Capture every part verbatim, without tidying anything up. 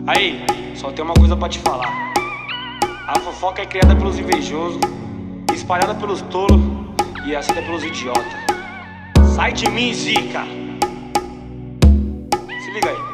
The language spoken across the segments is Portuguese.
Aí, só tem uma coisa pra te falar. A fofoca é criada pelos invejosos, espalhada pelos tolos e aceita pelos idiotas. Sai de mim, zica! Se liga aí.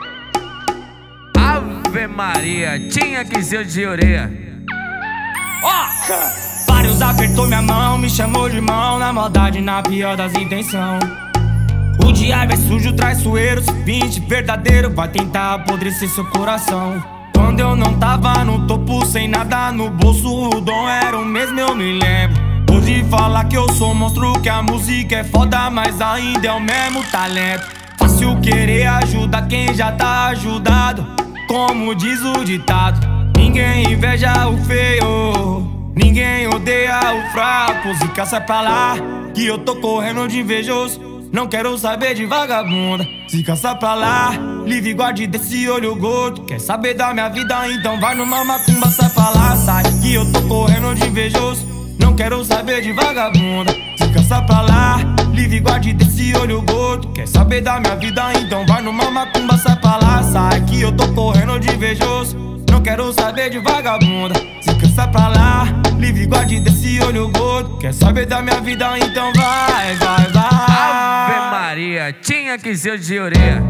Ave Maria, tinha que ser de orelha. Ó! Oh! Vários apertou minha mão, me chamou de irmão, na maldade, na pior das intenções. O diabo é sujo, traiçoeiro, vinte verdadeiro, vai tentar apodrecer seu coração. Quando eu não tava no topo, sem nada no bolso, o dom era o mesmo, eu me lembro. Hoje falar que eu sou monstro, que a música é foda, mas ainda é o mesmo talento. Fácil querer ajuda quem já tá ajudado, como diz o ditado. Ninguém inveja o feio, ninguém odeia o fraco. Zica, sai pra lá, que eu tô correndo de invejoso. Não quero saber de vagabunda. Zica, sai pra lá, livre guarde desse olho gordo. Quer saber da minha vida, então vai numa macumba. Sai pra lá, sai, que eu tô correndo de invejoso. Não quero saber de vagabunda. Zica, sai pra lá, livre guarde desse olho gordo. Quer saber da minha vida, então vai numa macumba. Sai pra lá, sai, que eu tô correndo de invejoso. Não quero saber de vagabunda. Zica, sai pra lá, livre guarde desse olho gordo. Quer saber da minha vida, então vai, vai, vai. Ave Maria, tinha que ser de orelha.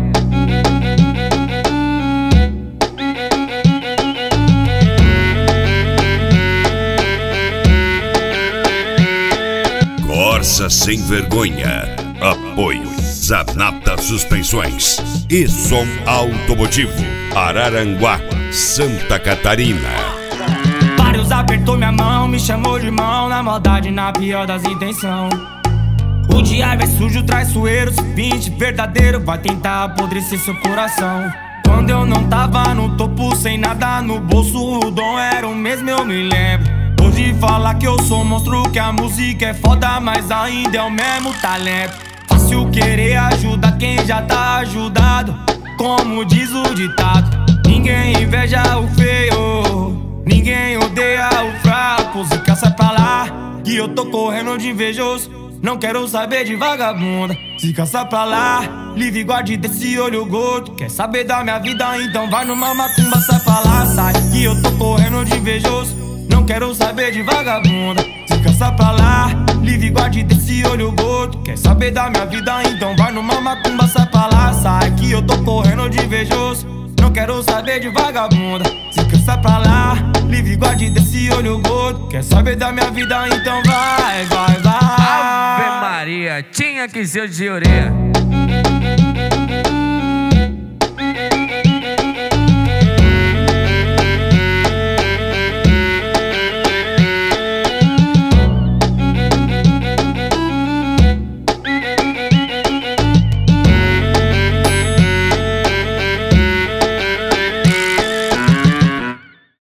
Corsa Sem Vergonha. Apoio Zanata Suspensões e Som Automotivo, Araranguá, Santa Catarina. Vários apertou minha mão, me chamou de irmão, na maldade, na pior das intenções. O diabo é sujo, traiçoeiro, vinte verdadeiro, vai tentar apodrecer seu coração. Quando eu não tava no topo, sem nada no bolso, o dom era o mesmo, eu me lembro. Hoje falar que eu sou monstro, que a música é foda, mas ainda é o mesmo talento. Fácil querer ajuda quem já tá ajudado, como diz o ditado. Ninguém inveja o feio, ninguém odeia o fraco. Zica, sai pra lá, que eu tô correndo de invejoso. Não quero saber de vagabunda. Zica, sai pra lá, livre guarde desse olho gordo. Quer saber da minha vida, então vai numa macumba. Sai pra lá, sai, que eu tô correndo de invejoso. Não quero saber de vagabunda. Zica, sai pra lá, livre guarde desse olho gordo. Quer saber da minha vida, então vai numa macumba. Sai pra lá, sai, que eu tô correndo de invejoso. Não quero saber de vagabunda. Zica, sai pra lá, livre guarde desse olho gordo. Quer saber da minha vida, então vai, vai, vai. Ave Maria, tinha que ser de orelha.